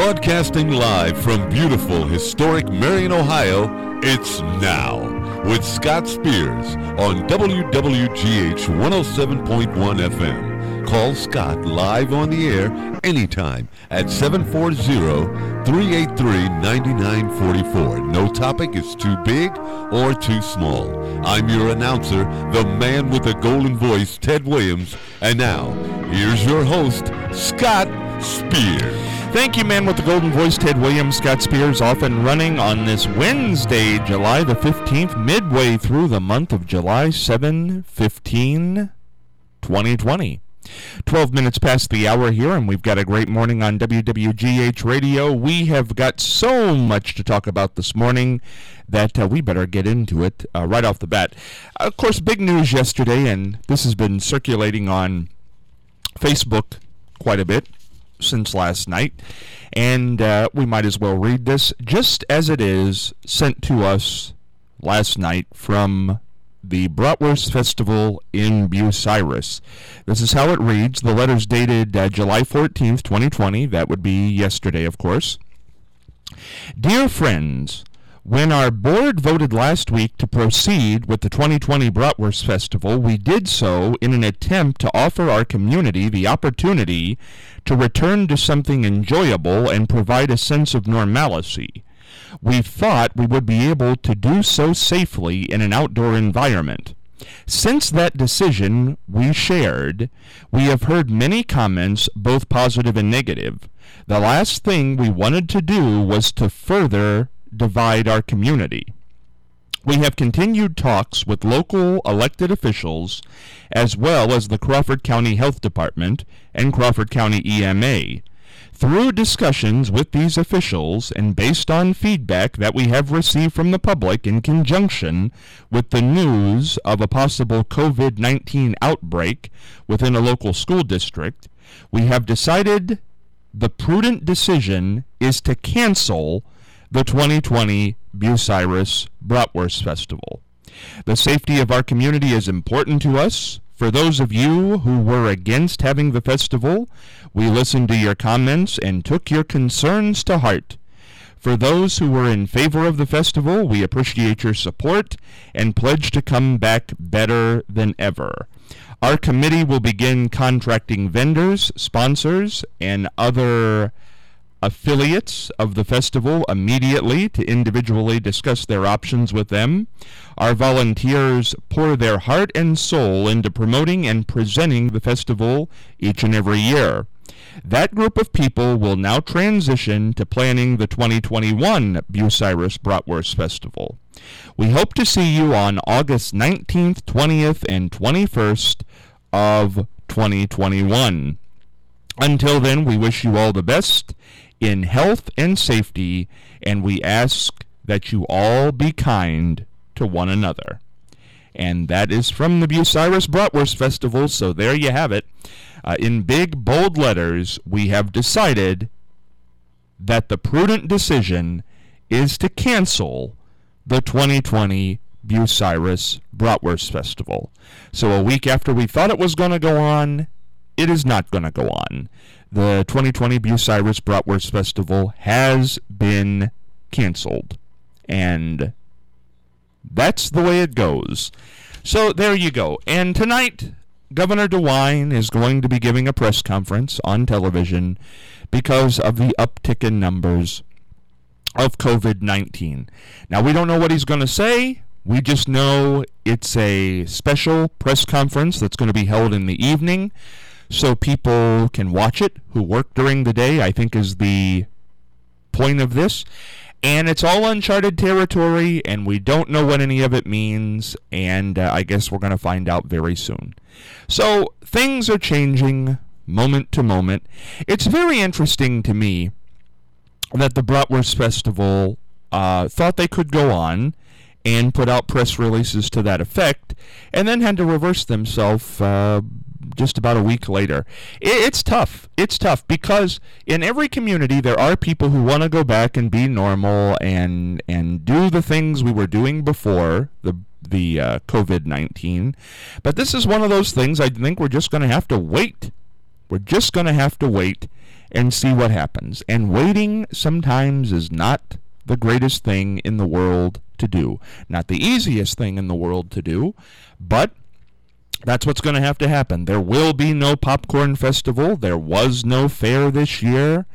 Broadcasting live from beautiful, historic Marion, Ohio, it's Now with Scott Spears on WWGH 107.1 FM. Call Scott live on the air anytime at 740-383-9944. No topic is too big or too small. I'm your announcer, the man with the golden voice, Ted Williams. And now, here's your host, Scott Spears. Thank you, man with the golden voice, Ted Williams. Scott Spears off and running on this Wednesday, July the 15th, midway through the month of July, 7/15/2020. 12 minutes past the hour here, and we've got a great morning on WWGH Radio. We have got so much to talk about this morning that we better get into it right off the bat. Of course, big news yesterday, and this has been circulating on Facebook quite a bit since last night, and we might as well read this just as it is, sent to us last night from the Bratwurst Festival in Bucyrus. This is how it reads. The letter's dated July 14th, 2020. That would be yesterday, of course. Dear friends, when our board voted last week to proceed with the 2020 Bratwurst Festival, we did so in an attempt to offer our community the opportunity to return to something enjoyable and provide a sense of normalcy. We thought we would be able to do so safely in an outdoor environment. Since that decision we shared, we have heard many comments, both positive and negative. The last thing we wanted to do was to further divide our community. We have continued talks with local elected officials as well as the Crawford County Health Department and Crawford County EMA. Through discussions with these officials and based on feedback that we have received from the public in conjunction with the news of a possible COVID-19 outbreak within a local school district, we have decided the prudent decision is to cancel the 2020 Bucyrus Bratwurst Festival. The safety of our community is important to us. For those of you who were against having the festival, we listened to your comments and took your concerns to heart. For those who were in favor of the festival, we appreciate your support and pledge to come back better than ever. Our committee will begin contracting vendors, sponsors, and other affiliates of the festival immediately to individually discuss their options with them. Our volunteers pour their heart and soul into promoting and presenting the festival each and every year. That group of people will now transition to planning the 2021 Bucyrus Bratwurst Festival. We hope to see you on August 19th, 20th, and 21st of 2021. Until then, we wish you all the best in health and safety, and we ask that you all be kind to one another. And that is from the Bucyrus Bratwurst Festival, so there you have it. In big, bold letters, we have decided that the prudent decision is to cancel the 2020 Bucyrus Bratwurst Festival. So a week after we thought it was going to go on, it is not going to go on. The 2020 Bucyrus Bratwurst Festival has been canceled. And that's the way it goes. So there you go. And tonight, Governor DeWine is going to be giving a press conference on television because of the uptick in numbers of COVID-19. Now, we don't know what he's going to say. We just know it's a special press conference that's going to be held in the evening, so people can watch it who work during the day, I think is the point of this. And it's all uncharted territory, and we don't know what any of it means, and I guess we're going to find out very soon. So things are changing moment to moment. It's very interesting to me that the Bratwurst Festival thought they could go on and put out press releases to that effect, and then had to reverse themselves just about a week later. It's tough. It's tough because in every community there are people who want to go back and be normal and do the things we were doing before the COVID-19. But this is one of those things I think we're just going to have to wait. We're just going to have to wait and see what happens. And waiting sometimes is not the greatest thing in the world to do. Not the easiest thing in the world to do, but that's what's going to have to happen. There will be no popcorn festival. There was no fair this year.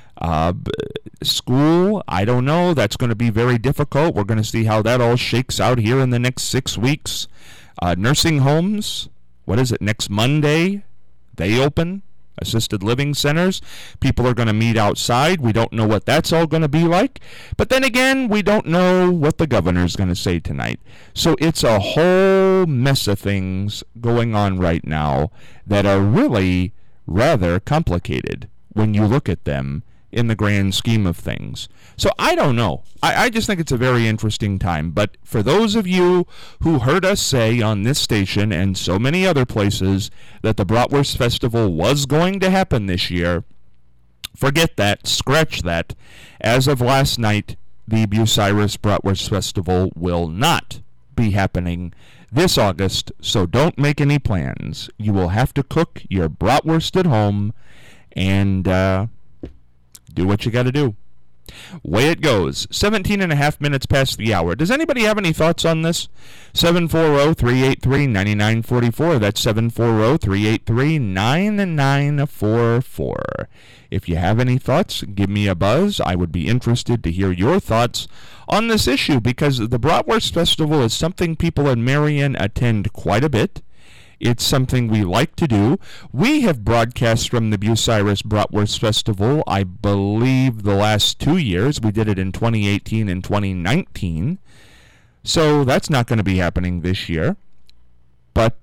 School, I don't know. That's going to be very difficult. We're going to see how that all shakes out here in the next 6 weeks. Nursing homes, what is it, next Monday? They open. Assisted living centers. People are going to meet outside. We don't know what that's all going to be like. But then again, we don't know what the governor's going to say tonight. So it's a whole mess of things going on right now that are really rather complicated when you look at them in the grand scheme of things. So I don't know. I just think it's a very interesting time. But for those of you who heard us say on this station and so many other places that the Bratwurst Festival was going to happen this year, forget that. Scratch that. As of last night, the Bucyrus Bratwurst Festival will not be happening this August, so don't make any plans. You will have to cook your bratwurst at home and do what you got to do. Way it goes. 17 and a half minutes past the hour. Does anybody have any thoughts on this? 740-383-9944. That's 740-383-9944. If you have any thoughts, give me a buzz. I would be interested to hear your thoughts on this issue, because the Bratwurst Festival is something people in Marion attend quite a bit. It's something we like to do. We have broadcast from the Bucyrus Bratwurst Festival, I believe, the last 2 years. We did it in 2018 and 2019. So that's not going to be happening this year. But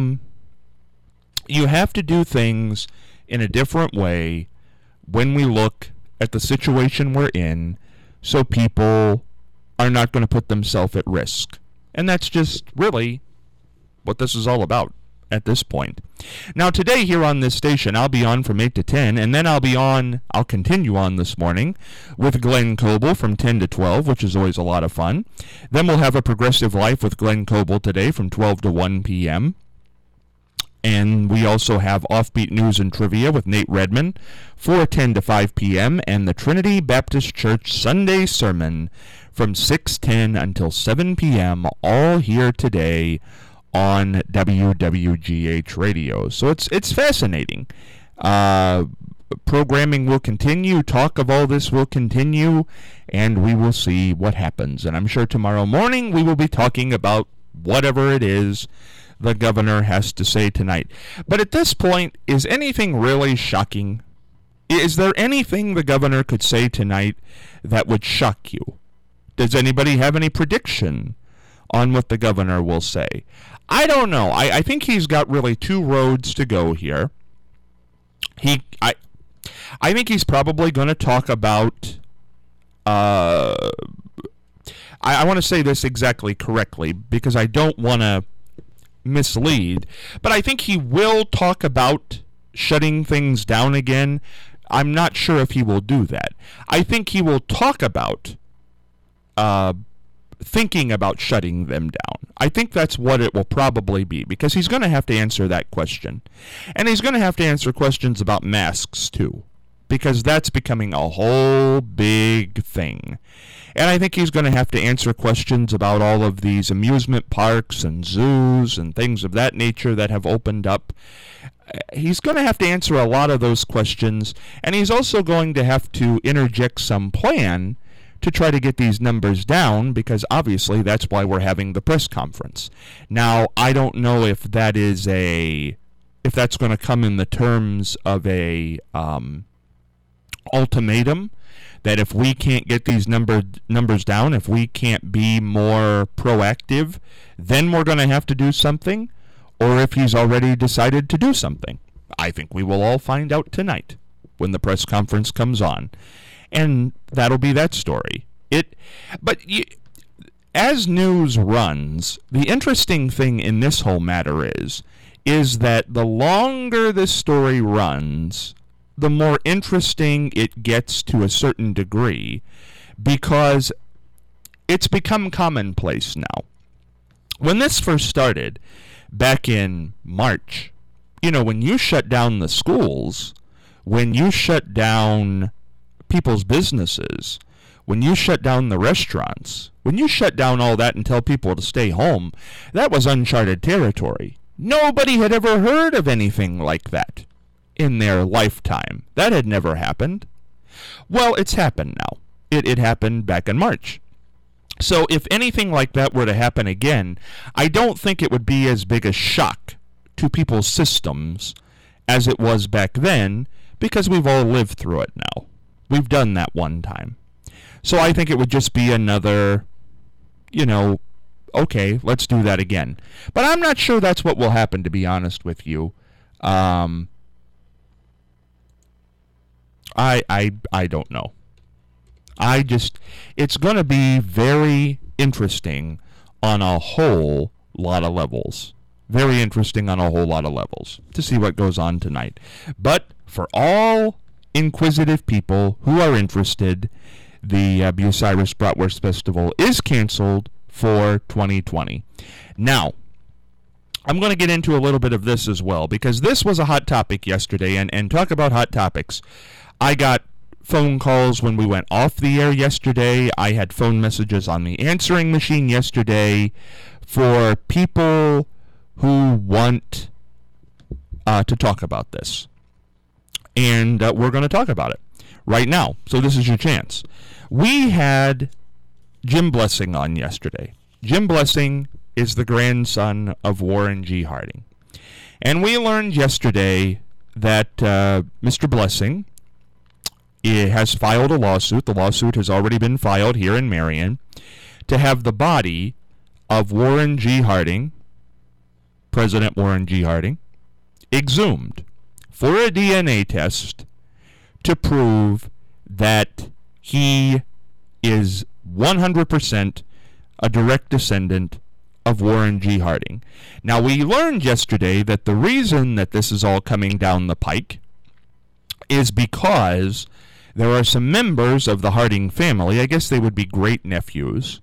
you have to do things in a different way when we look at the situation we're in, so people are not going to put themselves at risk. And that's just really what this is all about at this point. Now today here on this station, I'll be on from 8 to 10, and then I'll continue on this morning with Glenn Coble from 10 to 12, which is always a lot of fun. Then we'll have a Progressive Life with Glenn Coble today from 12 to 1 p.m. And we also have Offbeat News and Trivia with Nate Redman for 10 to 5 p.m. and the Trinity Baptist Church Sunday Sermon from 6:10 until 7 p.m. all here today on WWGH Radio. So it's fascinating. Programming will continue. Talk of all this will continue, and we will see what happens. And I'm sure tomorrow morning we will be talking about whatever it is the governor has to say tonight. But at this point, is anything really shocking? Is there anything the governor could say tonight that would shock you? Does anybody have any prediction on what the governor will say? I don't know. I think he's got really two roads to go here. I think he's probably going to talk about I want to say this exactly correctly because I don't want to mislead, but I think he will talk about shutting things down again. I'm not sure if he will do that. I think he will talk about thinking about shutting them down. I think that's what it will probably be, because he's going to have to answer that question. And he's going to have to answer questions about masks too, because that's becoming a whole big thing. And I think he's going to have to answer questions about all of these amusement parks and zoos and things of that nature that have opened up. He's going to have to answer a lot of those questions, and he's also going to have to interject some plan to try to get these numbers down, because obviously that's why we're having the press conference. Now, I don't know if that is if that's going to come in the terms of a ultimatum, that if we can't get these numbers down, if we can't be more proactive, then we're going to have to do something, or if he's already decided to do something. I think we will all find out tonight when the press conference comes on. And that'll be that story. As news runs, the interesting thing in this whole matter is that the longer this story runs, the more interesting it gets to a certain degree, because it's become commonplace now. When this first started, back in March, when you shut down the schools, when you shut down people's businesses, when you shut down the restaurants, when you shut down all that and tell people to stay home, that was uncharted territory. Nobody had ever heard of anything like that in their lifetime. That had never happened. Well, it's happened now. It happened back in March. So if anything like that were to happen again, I don't think it would be as big a shock to people's systems as it was back then, because we've all lived through it now. We've done that one time. So I think it would just be another, okay, let's do that again. But I'm not sure that's what will happen, to be honest with you. I don't know. It's going to be very interesting on a whole lot of levels. Very interesting on a whole lot of levels to see what goes on tonight. But for all inquisitive people who are interested, the Bucyrus Bratwurst Festival is canceled for 2020. Now, I'm going to get into a little bit of this as well, because this was a hot topic yesterday, and talk about hot topics. I got phone calls when we went off the air yesterday. I had phone messages on the answering machine yesterday for people who want to talk about this. And we're going to talk about it right now. So this is your chance. We had Jim Blessing on yesterday. Jim Blessing is the grandson of Warren G. Harding. And we learned yesterday that Mr. Blessing has filed a lawsuit. The lawsuit has already been filed here in Marion to have the body of Warren G. Harding, President Warren G. Harding, exhumed for a DNA test to prove that he is 100% a direct descendant of Warren G. Harding. Now, we learned yesterday that the reason that this is all coming down the pike is because there are some members of the Harding family, I guess they would be great-nephews,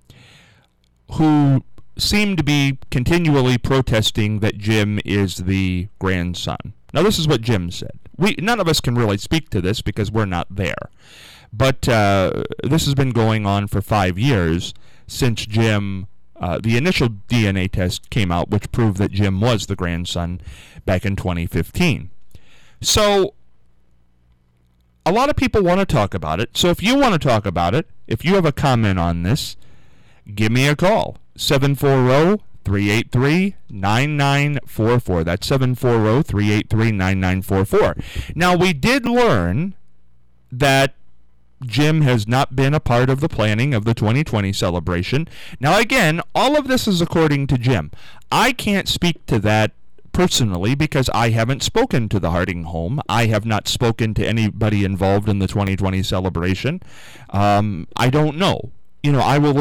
who seem to be continually protesting that Jim is the grandson. Now, this is what Jim said. None of us can really speak to this because we're not there. But this has been going on for 5 years since Jim, the initial DNA test came out, which proved that Jim was the grandson back in 2015. So a lot of people want to talk about it. So if you want to talk about it, if you have a comment on this, give me a call. 740-383-9944. That's 740-383-9944. Now, we did learn that Jim has not been a part of the planning of the 2020 celebration. Now, again, all of this is according to Jim. I can't speak to that personally because I haven't spoken to the Harding home. I have not spoken to anybody involved in the 2020 celebration. I don't know. I will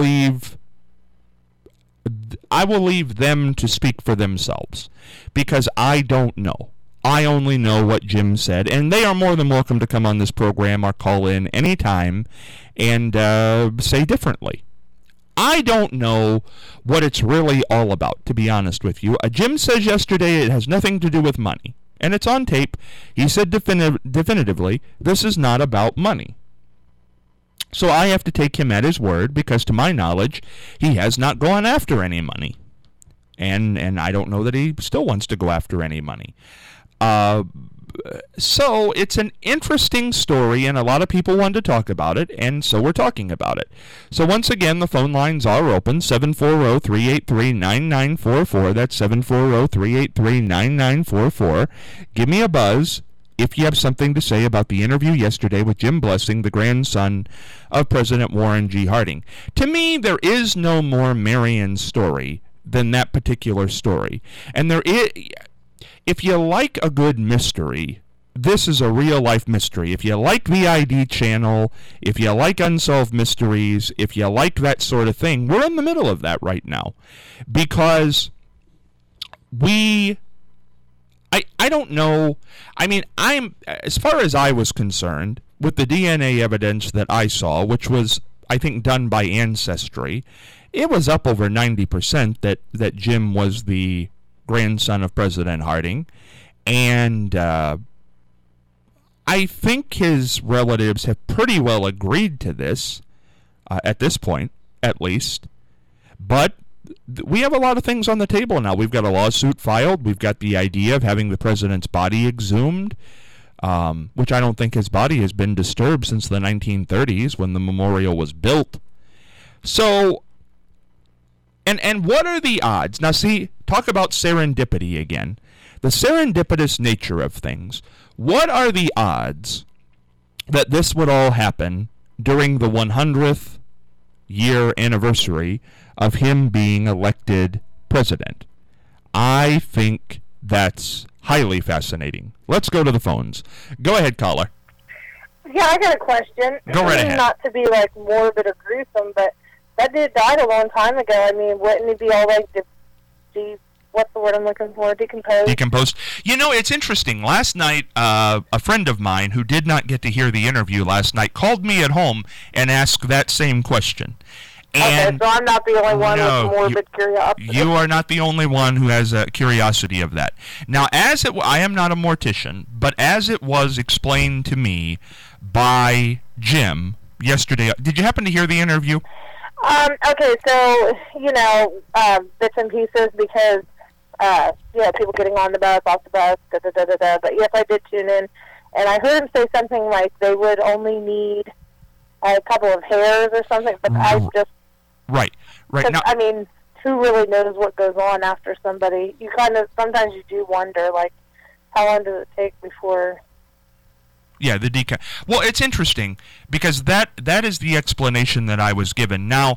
leave them to speak for themselves because I don't know. I only know what Jim said, and they are more than welcome to come on this program or call in anytime and say differently. I don't know what it's really all about, to be honest with you. Jim says yesterday it has nothing to do with money, and it's on tape. He said definitively, this is not about money. So I have to take him at his word because, to my knowledge, he has not gone after any money. And I don't know that he still wants to go after any money. So it's an interesting story, and a lot of people want to talk about it, and so we're talking about it. So once again, the phone lines are open, 740-383-9944. That's 740-383-9944. Give me a buzz if you have something to say about the interview yesterday with Jim Blessing, the grandson of President Warren G. Harding. To me, there is no more Marion story than that particular story. And there is, if you like a good mystery, this is a real-life mystery. If you like the ID channel, if you like Unsolved Mysteries, if you like that sort of thing, we're in the middle of that right now. Because I don't know. I mean, as far as I was concerned, with the DNA evidence that I saw, which was, I think, done by Ancestry, it was up over 90% that Jim was the grandson of President Harding. And I think his relatives have pretty well agreed to this, at this point, at least. But we have a lot of things on the table now. We've got a lawsuit filed. We've got the idea of having the president's body exhumed, which I don't think his body has been disturbed since the 1930s when the memorial was built. So, and what are the odds? Now, see, talk about serendipity again. The serendipitous nature of things. What are the odds that this would all happen during the 100th year anniversary of him being elected president? I think that's highly fascinating. Let's go to the phones. Go ahead, caller. Yeah, I got a question. Go right ahead. Not to be like morbid or gruesome, but that dude died a long time ago. I mean, wouldn't he be all like what's the word I'm looking for? Decomposed? Decomposed. You know, it's interesting. Last night, a friend of mine who did not get to hear the interview last night called me at home and asked that same question. And okay, so I'm not the only one with morbid curiosity. You are not the only one who has a curiosity of that. Now, I am not a mortician, but as it was explained to me by Jim yesterday, did you happen to hear the interview? Okay, so, bits and pieces because, people getting on the bus, off the bus, da-da-da-da-da. But yes, I did tune in, and I heard him say something like they would only need a couple of hairs or something, but I just... Right. Now, I mean, who really knows what goes on after somebody? You kind of, sometimes you do wonder, like, how long does it take before... Yeah, well, it's interesting because that is the explanation that I was given. Now,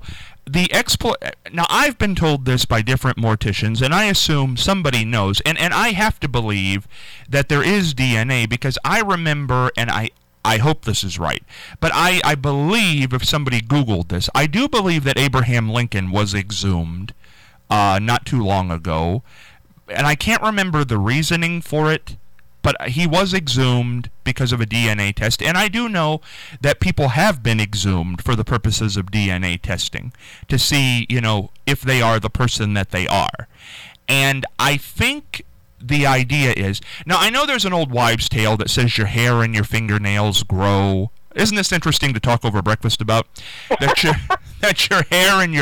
now I've been told this by different morticians, and I assume somebody knows, and I have to believe that there is DNA because I remember, and I hope this is right, but I believe if somebody Googled this, I do believe that Abraham Lincoln was exhumed not too long ago, and I can't remember the reasoning for it. But he was exhumed because of a DNA test. And I do know that people have been exhumed for the purposes of DNA testing to see, if they are the person that they are. And I think the idea is... Now, I know there's an old wives' tale that says your hair and your fingernails grow. Isn't this interesting to talk over breakfast about? That your hair and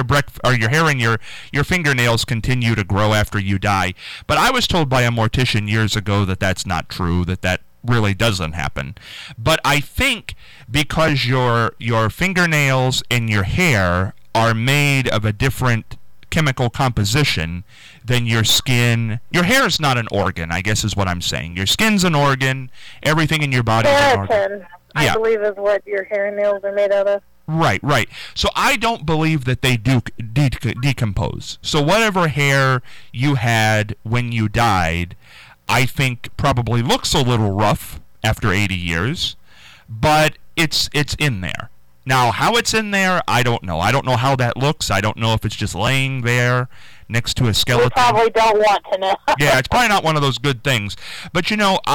your fingernails continue to grow after you die. But I was told by a mortician years ago that that's not true, that really doesn't happen. But I think because your fingernails and your hair are made of a different chemical composition than your skin. Your hair is not an organ, I guess is what I'm saying. Your skin's an organ, everything in your body is an organ. I believe is what your hair and nails are made out of. Right. So I don't believe that they do decompose. So whatever hair you had when you died, I think probably looks a little rough after 80 years, but it's in there. Now, how it's in there, I don't know. I don't know how that looks. I don't know if it's just laying there next to a skeleton. We probably don't want to know. Yeah, it's probably not one of those good things. But,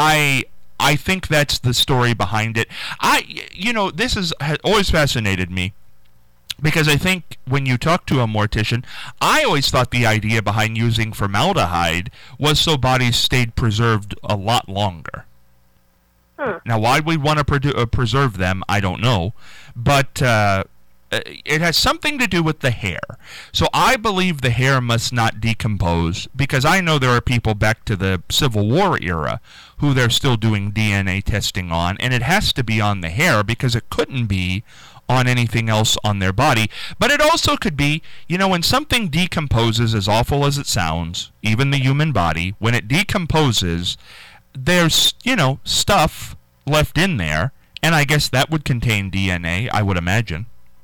I think that's the story behind it. This has always fascinated me because I think when you talk to a mortician, I always thought the idea behind using formaldehyde was so bodies stayed preserved a lot longer. Now, why we want to preserve them, I don't know, but it has something to do with the hair. So I believe the hair must not decompose because I know there are people back to the Civil War era who they're still doing DNA testing on, and it has to be on the hair because it couldn't be on anything else on their body. But it also could be, when something decomposes, as awful as it sounds, even the human body, when it decomposes, there's, stuff left in there, and I guess that would contain DNA, I would imagine.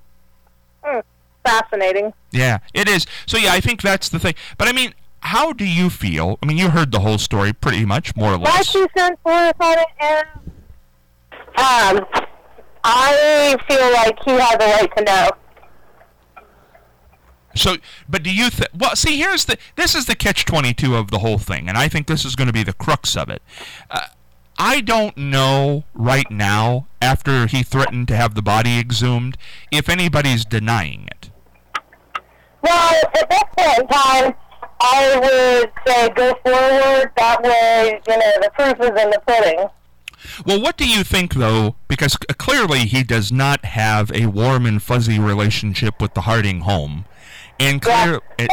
Fascinating. Yeah, it is. So, yeah, I think that's the thing. But, how do you feel? You heard the whole story pretty much, more or less. My 2 cents worth on it is, I feel like he has a right to know. So, but do you think... Well, see, this is the catch-22 of the whole thing, and I think this is going to be the crux of it. I don't know right now, after he threatened to have the body exhumed, if anybody's denying it. Well, at this point in time, I would say go forward. That way, the proof is in the pudding. Well, what do you think, though? Because clearly he does not have a warm and fuzzy relationship with the Harding home. And clear. Yeah.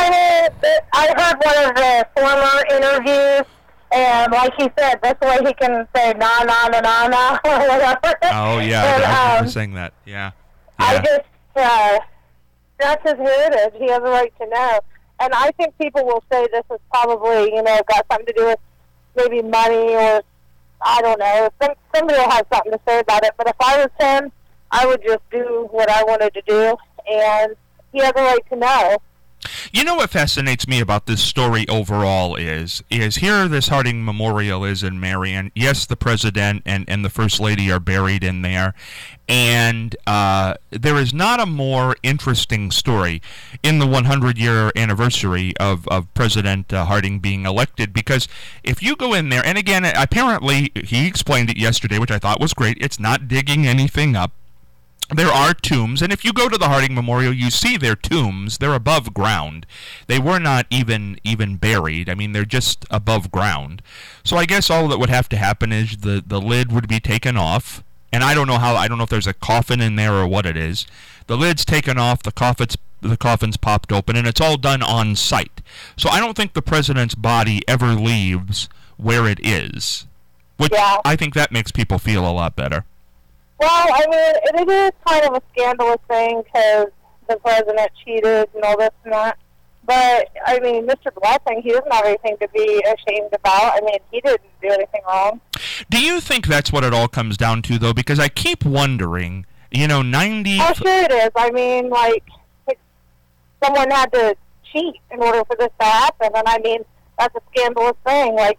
I heard one of the former interviews, and like he said, that's the way he can say na na na na na or whatever. Oh yeah, I remember saying that. Yeah. I just that's his heritage. He has a right to know, and I think people will say this is probably got something to do with maybe money or I don't know. Somebody will have something to say about it. But if I was him, I would just do what I wanted to do, and he has a right to know. You know what fascinates me about this story overall is here this Harding Memorial is in Marion. Yes, the president and the first lady are buried in there. And there is not a more interesting story in the 100-year anniversary of President Harding being elected, because if you go in there, and again, apparently he explained it yesterday, which I thought was great. It's not digging anything up. There are tombs, and if you go to the Harding Memorial, you see their tombs. They're above ground. They were not even buried. I mean, they're just above ground. So I guess all that would have to happen is the lid would be taken off, and I don't know if there's a coffin in there or what it is. The lid's taken off, the coffin's popped open, and it's all done on site. So I don't think the president's body ever leaves where it is, which I think that makes people feel a lot better. Well, I mean, it is kind of a scandalous thing because the president cheated and all this and that. But, I mean, Mr. Blessing, he doesn't have anything to be ashamed about. I mean, he didn't do anything wrong. Do you think that's what it all comes down to, though? Because I keep wondering, 90... Oh, sure it is. I mean, like someone had to cheat in order for this to happen. And, I mean, that's a scandalous thing. Like,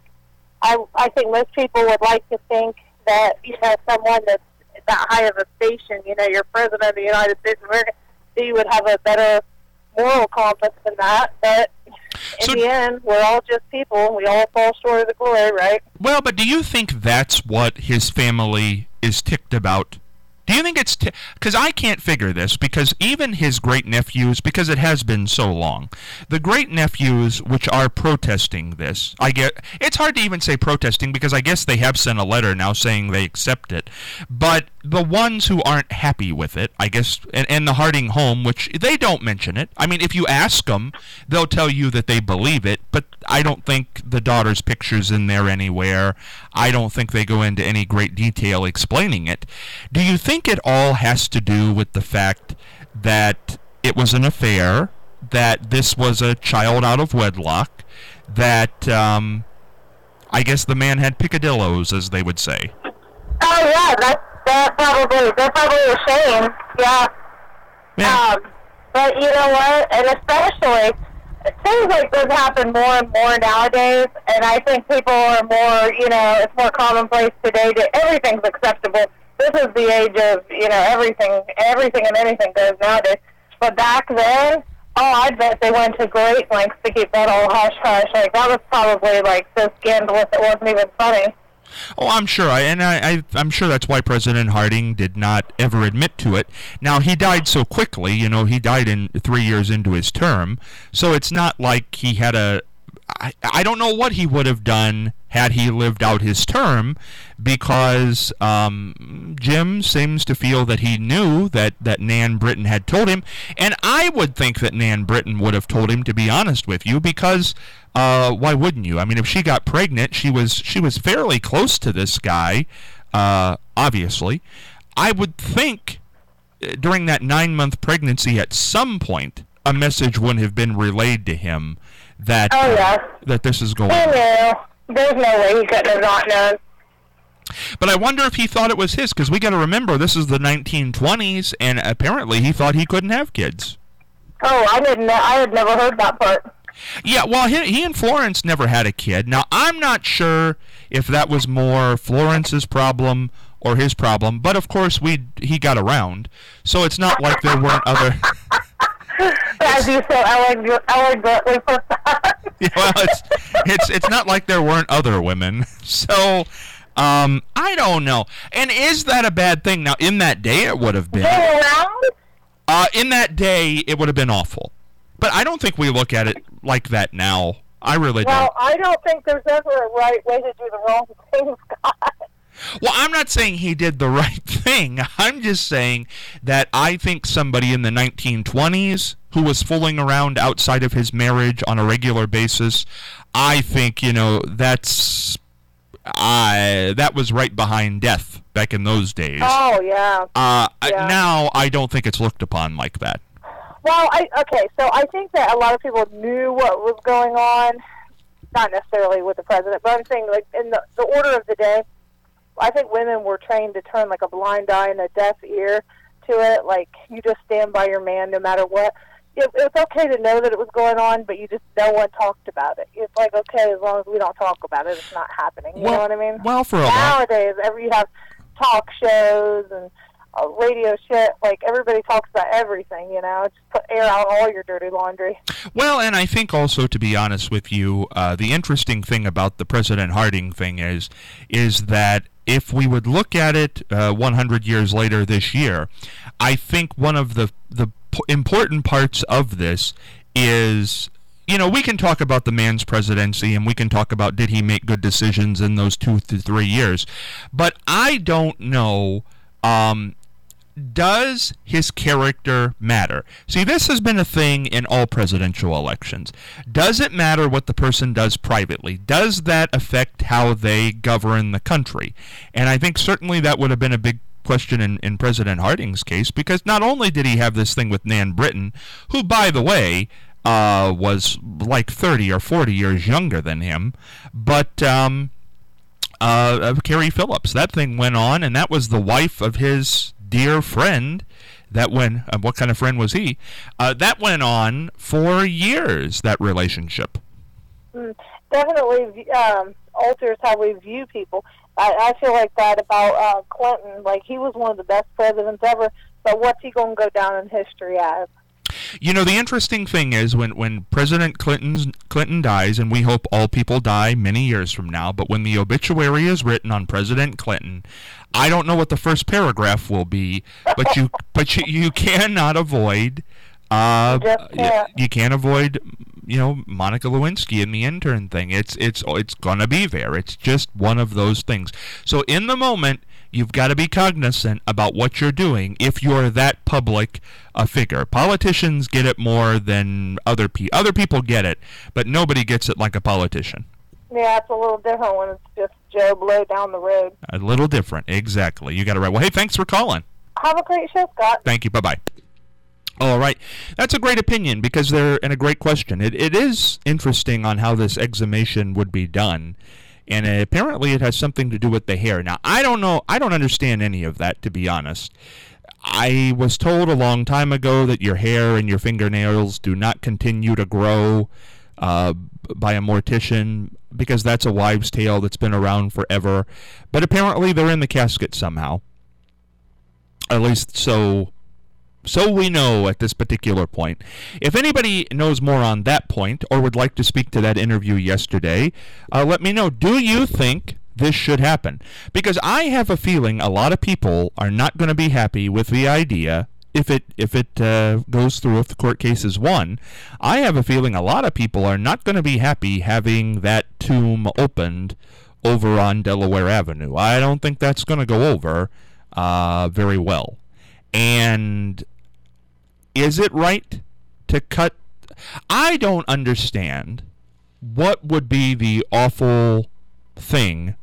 I think most people would like to think that, someone that's that high of a station, you're president of the United States of America, so you would have a better moral compass than that. But in the end, we're all just people, and we all fall short of the glory, right? Well, but do you think that's what his family is ticked about? Do you think it's... Because I can't figure this, because even his great-nephews, because it has been so long, the great-nephews which are protesting this, it's hard to even say protesting, because I guess they have sent a letter now saying they accept it, but the ones who aren't happy with it, I guess, and the Harding home, which they don't mention it. I mean, if you ask them, they'll tell you that they believe it, but I don't think the daughter's picture's in there anywhere. I don't think they go into any great detail explaining it. Do you think it all has to do with the fact that it was an affair, that this was a child out of wedlock, that I guess the man had picadillos, as they would say? Oh yeah, that's probably a shame. Yeah. But you know what? And especially, it seems like this happen more and more nowadays, and I think people are more, it's more commonplace today. Everything's acceptable. This is the age of, everything and anything goes nowadays. But back then, I bet they went to great lengths to keep that all hush-hush. Like, that was probably, so scandalous it wasn't even funny. Oh, I'm sure. I'm sure that's why President Harding did not ever admit to it. Now, he died so quickly, he died 3 years into his term, so it's not like he had I don't know what he would have done had he lived out his term, because Jim seems to feel that he knew that Nan Britton had told him, and I would think that Nan Britton would have told him, to be honest with you, because why wouldn't you? I mean, if she got pregnant, she was fairly close to this guy, obviously. I would think during that 9-month pregnancy, at some point, a message would have been relayed to him that that this is going on. He knew. There's no way he couldn't have not known. But I wonder if he thought it was his, because we got to remember, this is the 1920s, and apparently he thought he couldn't have kids. Oh, I didn't know. I had never heard that part. Yeah, well, he and Florence never had a kid. Now, I'm not sure if that was more Florence's problem or his problem, but of course he got around, so it's not like there weren't other... As you so elegantly put that. Yeah, well, it's not like there weren't other women. So, I don't know. And is that a bad thing? Now, in that day, it would have been. In that day, it would have been awful. But I don't think we look at it like that now. I really don't. Well, I don't think there's ever a right way to do the wrong thing, Scott. Well, I'm not saying he did the right thing. I'm just saying that I think somebody in the 1920s who was fooling around outside of his marriage on a regular basis, I think, that was right behind death back in those days. Oh, yeah. Now, I don't think it's looked upon like that. Well, so I think that a lot of people knew what was going on, not necessarily with the president, but I'm saying, like, in the order of the day, I think women were trained to turn, like, a blind eye and a deaf ear to it. Like, you just stand by your man no matter what. It's okay to know that it was going on, but no one talked about it. It's like, okay, as long as we don't talk about it, it's not happening. You know what I mean? Well, nowadays, you have talk shows and radio shit. Like, everybody talks about everything. Just air out all your dirty laundry. Well, and I think also, to be honest with you, the interesting thing about the President Harding thing is that if we would look at it 100 years later this year, I think one of the important parts of this is, we can talk about the man's presidency and we can talk about did he make good decisions in those 2 to 3 years, but I don't know, does his character matter? See, this has been a thing in all presidential elections. Does it matter what the person does privately? Does that affect how they govern the country? And I think certainly that would have been a big question in President Harding's case, because not only did he have this thing with Nan Britton, who, by the way, was like 30 or 40 years younger than him, but Carrie Phillips, that thing went on, and that was the wife of his dear friend. What kind of friend was he? That went on for years, that relationship. Definitely alters how we view people. I feel like that about Clinton. Like, he was one of the best presidents ever, but what's he going to go down in history as? The interesting thing is when President Clinton dies, and we hope all people die many years from now, but when the obituary is written on President Clinton, I don't know what the first paragraph will be, but you cannot avoid you can't avoid Monica Lewinsky and the intern thing. It's gonna be there. It's just one of those things. So in the moment, you've got to be cognizant about what you're doing if you're that public a figure. Politicians get it more than other people. Other people get it, but nobody gets it like a politician. Yeah, it's a little different when it's just Joe Blow down the road. A little different, exactly. You got it right. Well, hey, thanks for calling. Have a great show, Scott. Thank you. Bye-bye. All right. That's a great opinion because they're in a great question. It is interesting on how this exhumation would be done, and apparently it has something to do with the hair. Now, I don't know. I don't understand any of that, to be honest. I was told a long time ago that your hair and your fingernails do not continue to grow by a mortician because that's a wives' tale that's been around forever. But apparently they're in the casket somehow. At least so we know at this particular point. If anybody knows more on that point or would like to speak to that interview yesterday, let me know. Do you think this should happen? Because I have a feeling a lot of people are not going to be happy with the idea if it goes through, if the court case is won. I have a feeling a lot of people are not going to be happy having that tomb opened over on Delaware Avenue. I don't think that's going to go over very well. And is it right to cut? I don't understand what would be the awful thing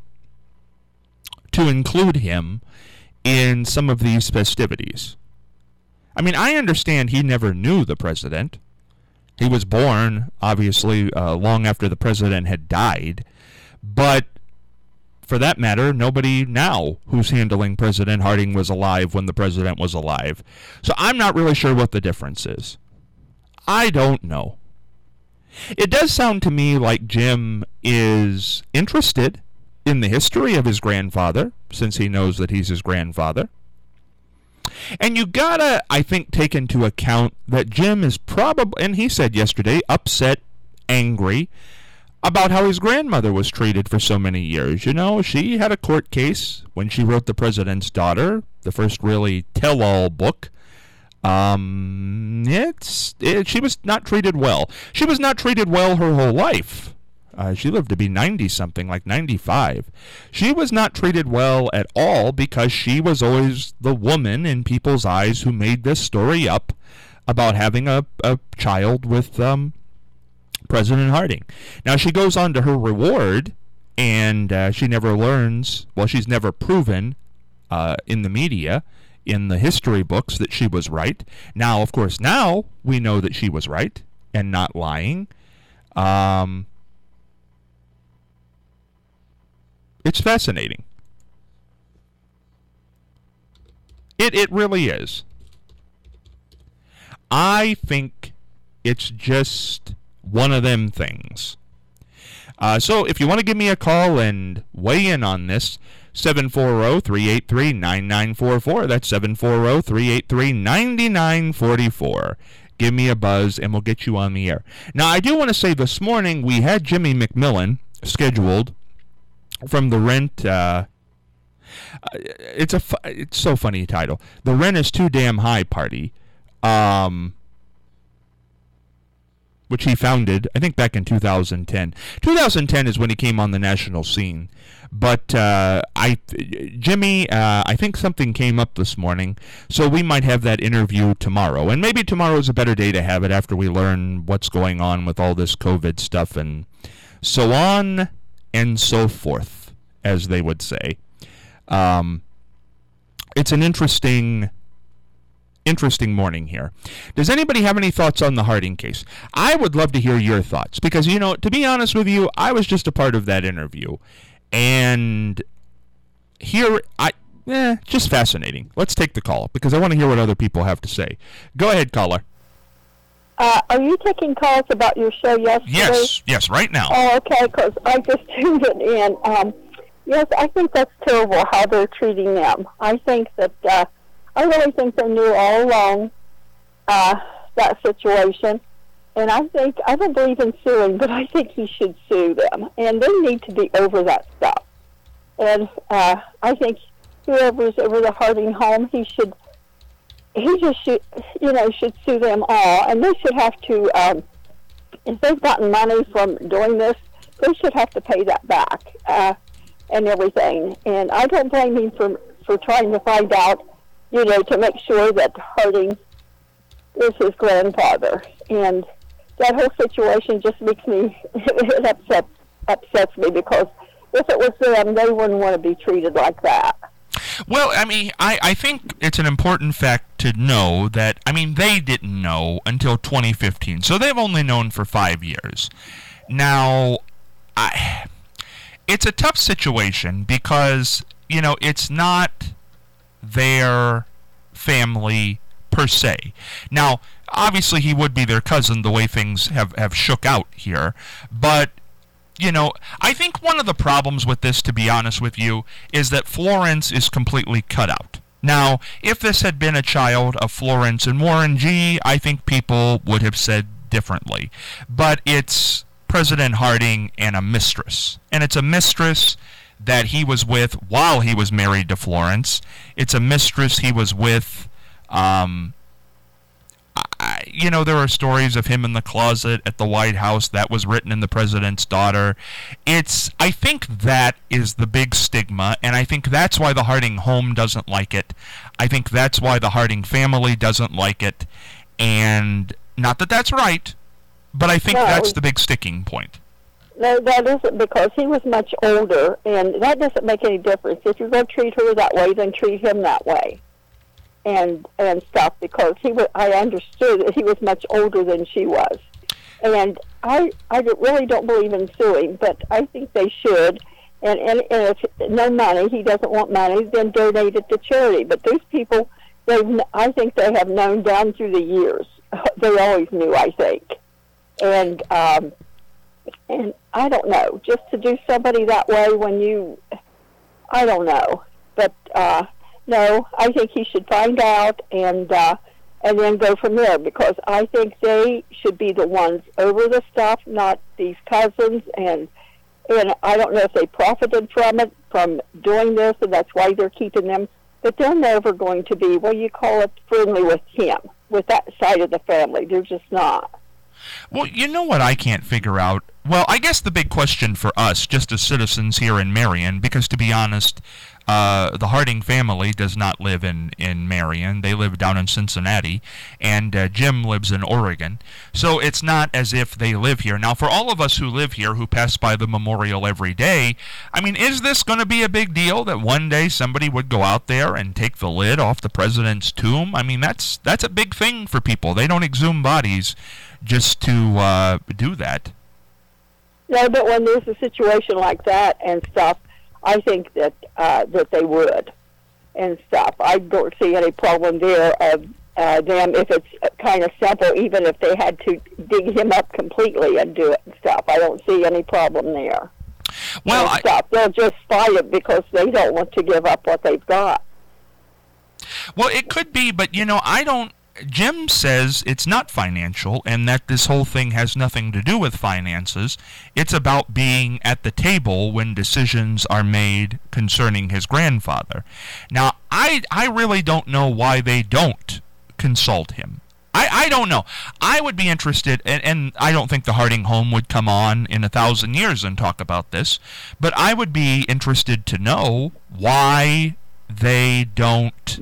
to include him in some of these festivities. I mean, I understand he never knew the president. He was born, obviously, long after the president had died. But for that matter, nobody now who's handling President Harding was alive when the president was alive. So I'm not really sure what the difference is. I don't know. It does sound to me like Jim is interested in the history of his grandfather, since he knows that he's his grandfather. And you gotta, I think, take into account that Jim is probably, and he said yesterday, upset, angry about how his grandmother was treated for so many years. You know, she had a court case when she wrote The President's Daughter, the first really tell-all book. She was not treated well. She was not treated well her whole life. She lived to be 90-something, like 95. She was not treated well at all because she was always the woman in people's eyes who made this story up about having a child with President Harding. Now, she goes on to her reward, and she never learns, well, she's never proven in the media, in the history books, that she was right. Now, of course, now we know that she was right and not lying. It's fascinating. It really is. I think it's just one of them things. So if you want to give me a call and weigh in on this, 740-383-9944. That's 740-383-9944. Give me a buzz and we'll get you on the air. Now, I do want to say this morning we had Jimmy McMillan scheduled from the Rent. It's so funny title. The Rent is Too Damn High party, which he founded, I think, back in 2010. 2010 is when he came on the national scene. But Jimmy, I think something came up this morning, so we might have that interview tomorrow. And maybe tomorrow is a better day to have it after we learn what's going on with all this COVID stuff and so on and so forth, as they would say. It's an interesting morning here. Does anybody have any thoughts on the Harding case? I would love to hear your thoughts because, to be honest with you, I was just a part of that interview. And here, just fascinating. Let's take the call because I want to hear what other people have to say. Go ahead, caller. Are you taking calls about your show yesterday? Yes, right now. Oh, okay, because I just tuned it in. Yes, I think that's terrible how they're treating them. I think that, I really think they knew all along that situation. And I don't believe in suing, but I think he should sue them. And they need to be over that stuff. And I think whoever's over the Harding home, he should sue them all. And they should have to, if they've gotten money from doing this, they should have to pay that back and everything. And I don't blame him for trying to find out, to make sure that Harding is his grandfather. And that whole situation just makes me, it upsets me because if it was them, they wouldn't want to be treated like that. Well, I think it's an important fact to know that, they didn't know until 2015, so they've only known for 5 years. Now, it's a tough situation because, it's not their family per se. Now, obviously he would be their cousin the way things have shook out here, but I think one of the problems with this, to be honest with you, is that Florence is completely cut out. Now, if this had been a child of Florence and Warren G., I think people would have said differently. But it's President Harding and a mistress. And it's a mistress that he was with while he was married to Florence. It's a mistress he was with, there are stories of him in the closet at the White House that was written in The President's Daughter. I think that is the big stigma, and I think that's why the Harding home doesn't like it. I think that's why the Harding family doesn't like it, and not that that's right, but I think that's the big sticking point. No, that isn't, because he was much older, and that doesn't make any difference. If you're going to treat her that way, then treat him that way. And stuff, because I understood that he was much older than she was. And I really don't believe in suing, but I think they should. And if no money, he doesn't want money, then donate it to charity. But those people, I think they have known down through the years. They always knew, I think. And I don't know, just to do somebody that way I don't know. But, no, I think he should find out and then go from there, because I think they should be the ones over the stuff, not these cousins. And I don't know if they profited from it, from doing this, and that's why they're keeping them. But they're never going to be, friendly with him, with that side of the family. They're just not. Well, you know what I can't figure out? Well, I guess the big question for us, just as citizens here in Marion, because to be honest, the Harding family does not live in Marion. They live down in Cincinnati, and Jim lives in Oregon. So it's not as if they live here. Now, for all of us who live here, who pass by the memorial every day, I mean, is this going to be a big deal that one day somebody would go out there and take the lid off the president's tomb? I mean, that's a big thing for people. They don't exhume bodies just to do that. No, but when there's a situation like that and stuff, I think that that they would and stuff. I don't see any problem there of them if it's kind of simple, even if they had to dig him up completely and do it and stuff. I don't see any problem there. Well, they'll just fight it because they don't want to give up what they've got. Well, it could be, but I don't. Jim says it's not financial and that this whole thing has nothing to do with finances. It's about being at the table when decisions are made concerning his grandfather. Now, I really don't know why they don't consult him. I don't know. I would be interested, and I don't think the Harding home would come on in 1,000 years and talk about this, but I would be interested to know why they don't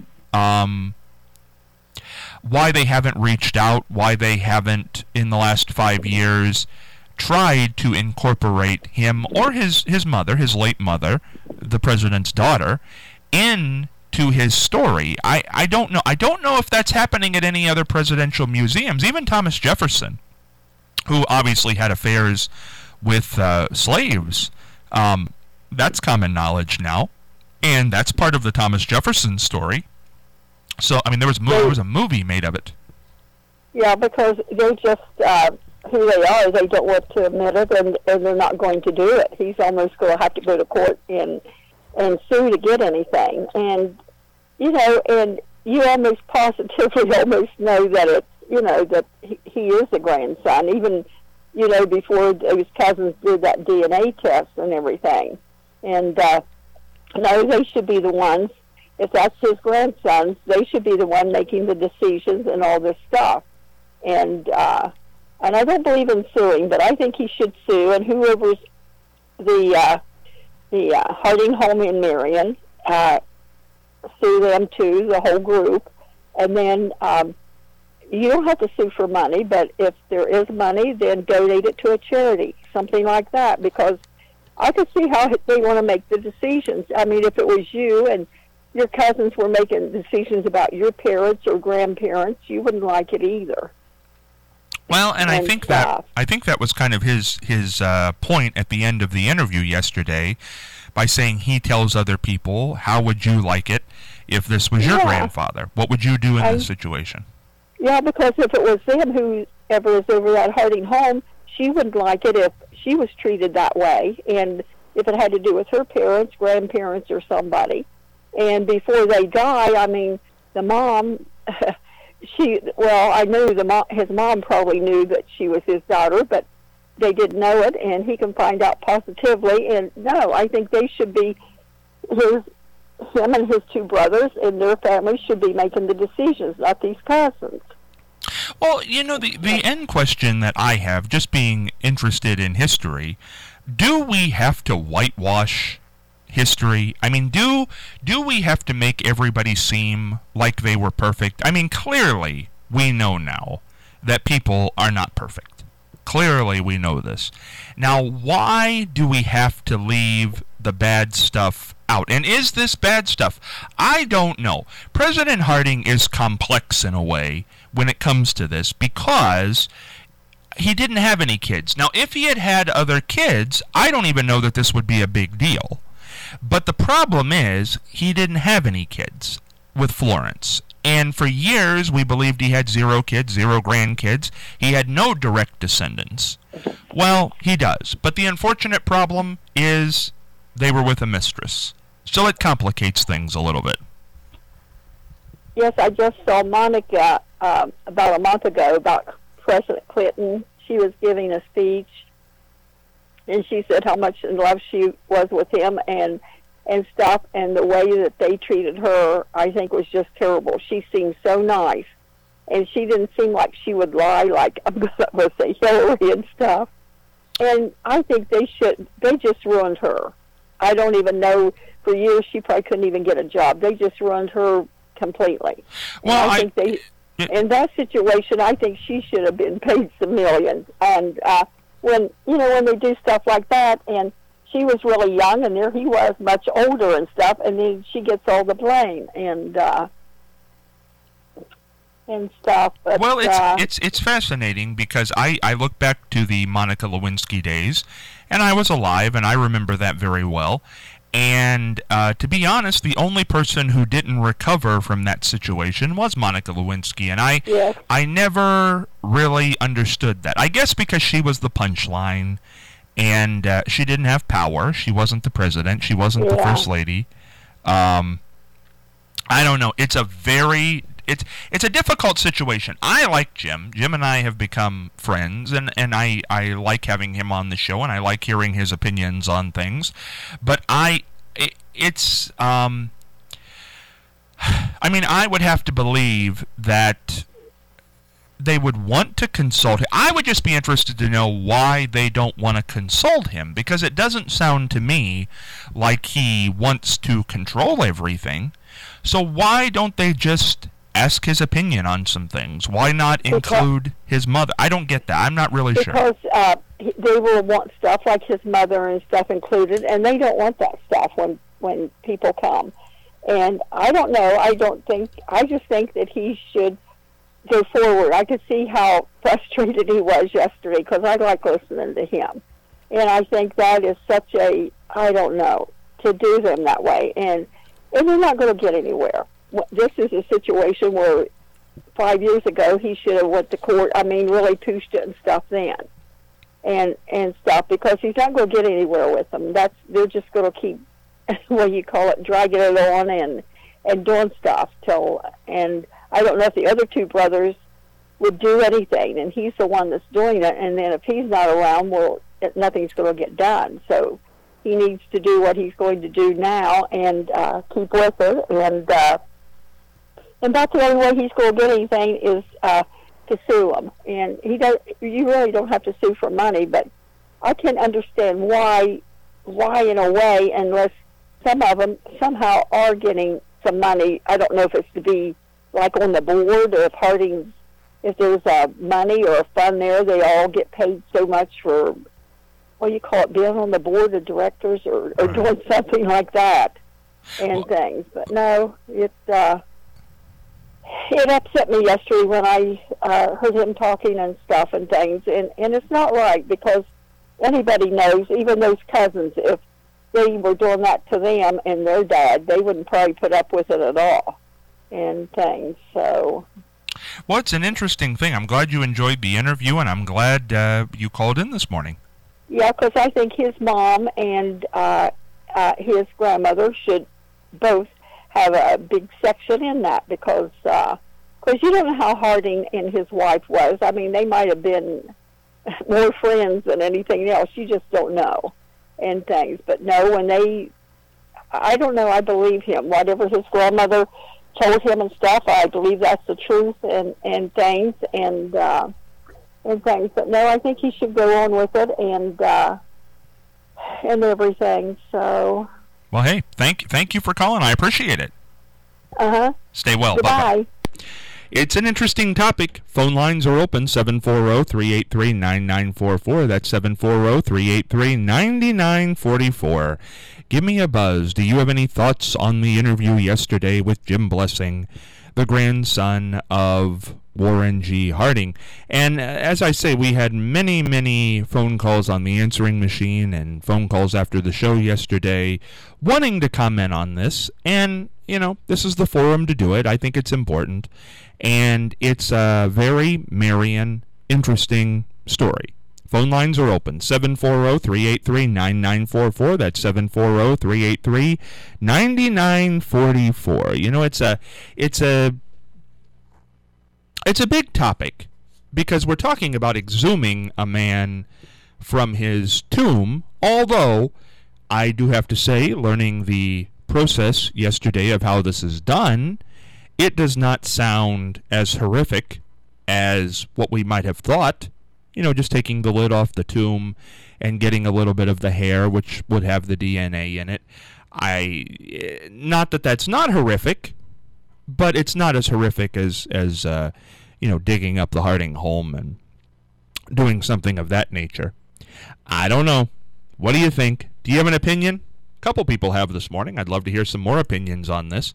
why they haven't reached out, why they haven't, in the last 5 years, tried to incorporate him or his mother, his late mother, the president's daughter, into his story. I don't know. I don't know if that's happening at any other presidential museums. Even Thomas Jefferson, who obviously had affairs with slaves, that's common knowledge now, and that's part of the Thomas Jefferson story. So, I mean, there was a movie made of it. Yeah, because they're just who they are. They don't want to admit it, and they're not going to do it. He's almost going to have to go to court and sue to get anything. And, and you almost positively almost know that it's, that he is a grandson, even, before his cousins did that DNA test and everything. And, no, they should be the ones. If that's his grandsons, they should be the one making the decisions and all this stuff. And I don't believe in suing, but I think he should sue. And whoever's the Harding home in Marion, sue them too, the whole group. And then you don't have to sue for money, but if there is money, then donate it to a charity, something like that. Because I could see how they want to make the decisions. I mean, if it was you and your cousins were making decisions about your parents or grandparents, you wouldn't like it either. Well, and I think that was kind of his point at the end of the interview yesterday, by saying he tells other people, how would you like it if this was your grandfather? What would you do in this situation? Yeah, because if it was them, whoever is over that Harding home, she wouldn't like it if she was treated that way, and if it had to do with her parents, grandparents, or somebody. And before they die, I mean, the mom, I knew his mom probably knew that she was his daughter, but they didn't know it, and he can find out positively. And no, I think they should be, him and his two brothers and their families should be making the decisions, not these cousins. Well, the end question that I have, just being interested in history, do we have to whitewash history? I mean, do we have to make everybody seem like they were perfect? I mean, clearly we know now that people are not perfect. Clearly we know this. Now, why do we have to leave the bad stuff out? And is this bad stuff? I don't know. President Harding is complex in a way when it comes to this, because he didn't have any kids. Now, if he had had other kids, I don't even know that this would be a big deal. But the problem is, he didn't have any kids with Florence. And for years, we believed he had 0 kids, 0 grandkids. He had no direct descendants. Well, he does. But the unfortunate problem is they were with a mistress. So it complicates things a little bit. Yes, I just saw Monica about a month ago about President Clinton. She was giving a speech, and she said how much in love she was with him and stuff, and the way that they treated her, I think, was just terrible. She seemed so nice, and she didn't seem like she would lie, like I'm going to say Hillary and stuff. And I think they just ruined her. I don't even know, for years she probably couldn't even get a job. They just ruined her completely. Well, I think in that situation, I think she should have been paid some millions. And when they do stuff like that, and she was really young, and there he was, much older and stuff, and then she gets all the blame and stuff. But, well, it's fascinating because I look back to the Monica Lewinsky days, and I was alive, and I remember that very well. And to be honest, the only person who didn't recover from that situation was Monica Lewinsky, and I never really understood that. I guess because she was the punchline, and she didn't have power. She wasn't the president. She wasn't the first lady. I don't know. It's a difficult situation. I like Jim. Jim and I have become friends, and I like having him on the show, and I like hearing his opinions on things. But I would have to believe that they would want to consult him. I would just be interested to know why they don't want to consult him, because it doesn't sound to me like he wants to control everything. So why don't they just ask his opinion on some things? Why not include his mother? I don't get that. I'm not really sure. Because they will want stuff like his mother and stuff included, and they don't want that stuff when people come. And I don't know. I just think that he should go forward. I could see how frustrated he was yesterday, because I like listening to him. And I think that is such a, I don't know, to do them that way. And they're not going to get anywhere. This is a situation where 5 years ago he should have went to court. I mean, really pushed it and stuff then, and stuff, because he's not going to get anywhere with them. They're just going to keep, dragging it on and doing stuff till. And I don't know if the other two brothers would do anything, and he's the one that's doing it. And then if he's not around, well, nothing's going to get done. So he needs to do what he's going to do now and keep with it. And that's the only way he's going to get anything is to sue them. And you really don't have to sue for money, but I can understand why in a way, unless some of them somehow are getting some money. I don't know if it's to be like on the board, or if there's money or a fund there, they all get paid so much for, being on the board of directors or doing something like that and things. But no, it upset me yesterday when I heard him talking and stuff and things, and it's not right, because anybody knows, even those cousins, if they were doing that to them and their dad, they wouldn't probably put up with it at all and things. So, well, it's an interesting thing. I'm glad you enjoyed the interview, and I'm glad you called in this morning. Yeah, because I think his mom and his grandmother should both have a big section in that, because you don't know how Harding and his wife was. I mean, they might have been more friends than anything else. You just don't know and things. But no, I don't know, I believe him. Whatever his grandmother told him and stuff, I believe that's the truth and things and things. But no, I think he should go on with it and everything. So. Well, hey, thank you for calling. I appreciate it. Stay well. Goodbye. Bye-bye. It's an interesting topic. Phone lines are open, 740-383-9944. That's 740-383-9944. Give me a buzz. Do you have any thoughts on the interview yesterday with Jim Blessing, the grandson of Warren G. Harding? And as I say, we had many, many phone calls on the answering machine and phone calls after the show yesterday wanting to comment on this. And, this is the forum to do it. I think it's important. And it's a very Marian, interesting story. Phone lines are open, 740-383-9944. That's 740-383-9944. It's a big topic, because we're talking about exhuming a man from his tomb, although I do have to say, learning the process yesterday of how this is done, it does not sound as horrific as what we might have thought. Just taking the lid off the tomb and getting a little bit of the hair, which would have the DNA in it. Not that that's not horrific, but it's not as horrific as digging up the Harding home and doing something of that nature. I don't know. What do you think? Do you have an opinion? A couple people have this morning. I'd love to hear some more opinions on this.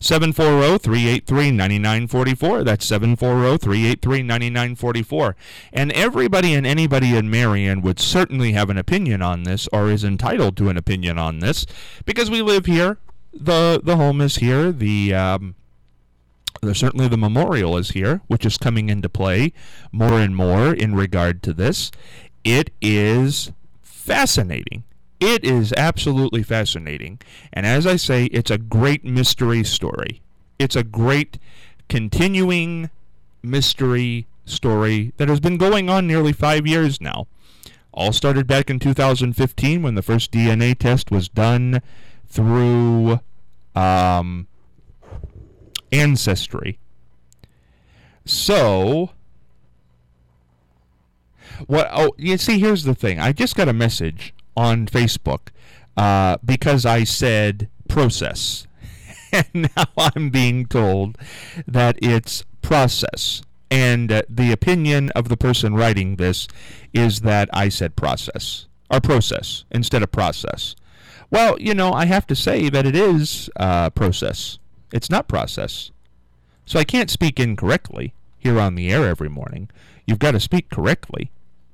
740-383-9944. That's 740-383-9944. And everybody and anybody in Marion would certainly have an opinion on this, or is entitled to an opinion on this, because we live here. The home is here. Certainly the memorial is here, which is coming into play more and more in regard to this. It is fascinating. It is absolutely fascinating. And as I say, it's a great mystery story. It's a great continuing mystery story that has been going on nearly 5 years now. All started back in 2015 when the first DNA test was done through Ancestry. So, here's the thing. I just got a message on Facebook because I said process. And now I'm being told that it's process. And the opinion of the person writing this is that I said process, or process, instead of process. Well, I have to say that it is process. It's not process. So I can't speak incorrectly here on the air every morning. You've got to speak correctly.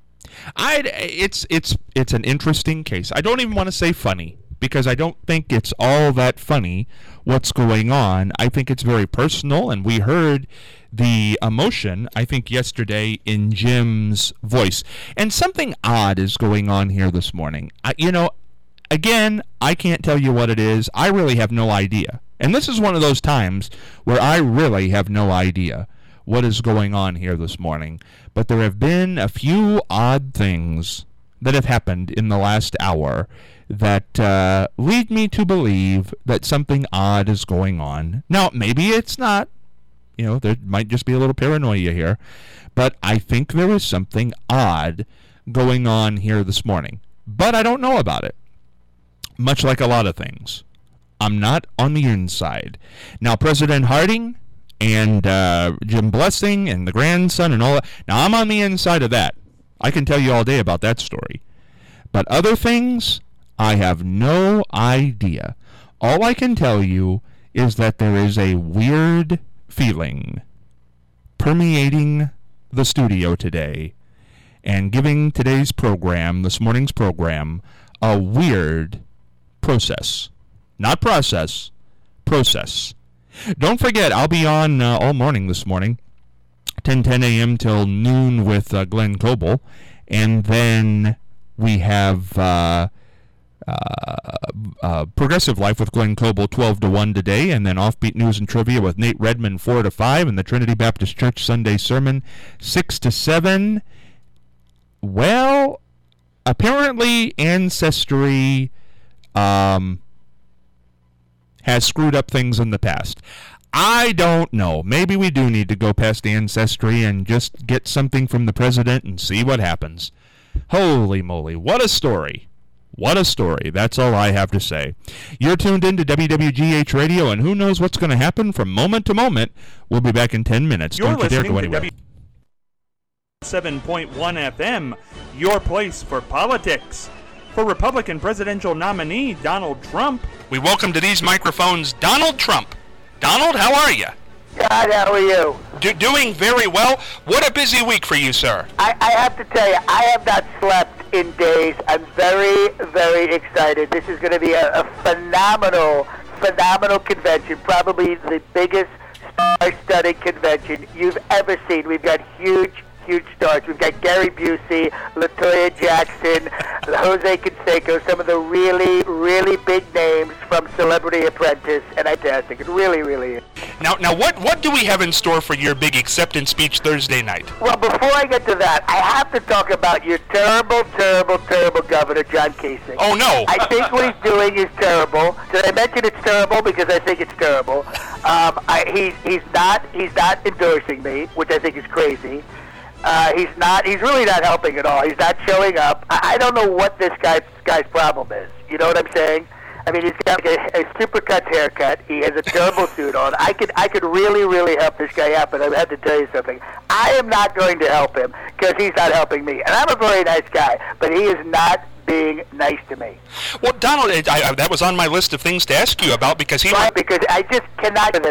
It's an interesting case. I don't even want to say funny, because I don't think it's all that funny what's going on. I think it's very personal, and we heard the emotion, I think, yesterday in Jim's voice. And something odd is going on here this morning. Again, I can't tell you what it is. I really have no idea. And this is one of those times where I really have no idea what is going on here this morning. But there have been a few odd things that have happened in the last hour that lead me to believe that something odd is going on. Now, maybe it's not. There might just be a little paranoia here. But I think there is something odd going on here this morning. But I don't know about it. Much like a lot of things. I'm not on the inside. Now, President Harding and Jim Blessing and the grandson and all that. Now, I'm on the inside of that. I can tell you all day about that story. But other things, I have no idea. All I can tell you is that there is a weird feeling permeating the studio today and giving today's program, this morning's program, a weird process. Not process, process. Don't forget, I'll be on all morning this morning, 10 a.m. till noon with Glenn Coble. And then we have Progressive Life with Glenn Coble, 12 to 1 today. And then Offbeat News and Trivia with Nate Redmond, 4 to 5. And the Trinity Baptist Church Sunday Sermon, 6 to 7. Well, apparently Ancestry has screwed up things in the past. I don't know. Maybe we do need to go past Ancestry and just get something from the president and see what happens. Holy moly, what a story. What a story. That's all I have to say. You're tuned in to WWGH Radio, and who knows what's going to happen from moment to moment. We'll be back in 10 minutes. You're Don't you dare listening go to anywhere. 7.1 FM, your place for politics. For Republican presidential nominee Donald Trump. We welcome to these microphones Donald Trump. Donald, how are you? God, how are you? Doing very well. What a busy week for you, sir. I have to tell you, I have not slept in days. I'm very, very excited. This is going to be a phenomenal convention, probably the biggest star-studded convention you've ever seen. We've got huge stars. We've got Gary Busey, LaToya Jackson, Jose Canseco, some of the really, really big names from Celebrity Apprentice, and fantastic. It really, really is. Now, what do we have in store for your big acceptance speech Thursday night? Well, before I get to that, I have to talk about your terrible governor, John Kasich. Oh, no. I think what he's doing is terrible. Did I mention it's terrible? Because I think it's terrible. He's not endorsing me, which I think is crazy. He's really not helping at all. He's not showing up. I don't know what this guy's problem is. You know what I'm saying? I mean, he's got a Supercuts haircut. He has a terrible suit on. I could really, really help this guy out, but I have to tell you something. I am not going to help him because he's not helping me. And I'm a very nice guy, but he is not being nice to me. Well, Donald, that was on my list of things to ask you about because because I just cannot do this.